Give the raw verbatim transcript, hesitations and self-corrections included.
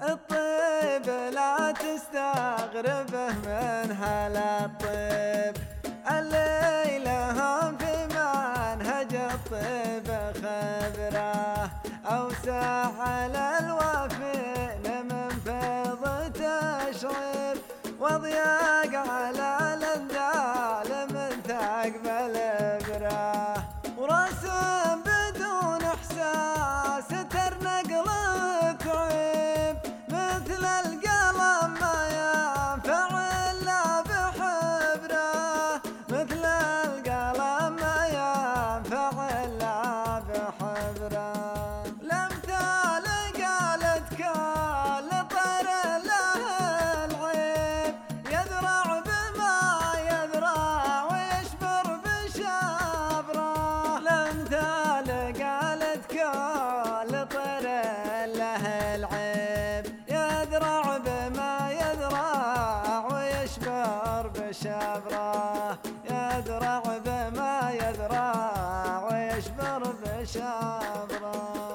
الطيب لا تستغربه من هلا الطيب، الليلة هم في منهج الطيب خبره، أوسع على الوافين من فيض تشريب، وضياق على الأندال من ثقب الإبرة، ورسم بدون إحساس ترنقلك عيب، مثل القلم ما ينفع إلا بحبره، مثل القلم ما ينفع إلا بحبره. الأمثال قالت كل طير له العيب، يذرع بما يذرع ويشبر بشبره. الأمثال قالت كل طير له العيب، يذرع بما يذرع ويشبر بشبره، يذرع بما يذرع ويشبر بشبره.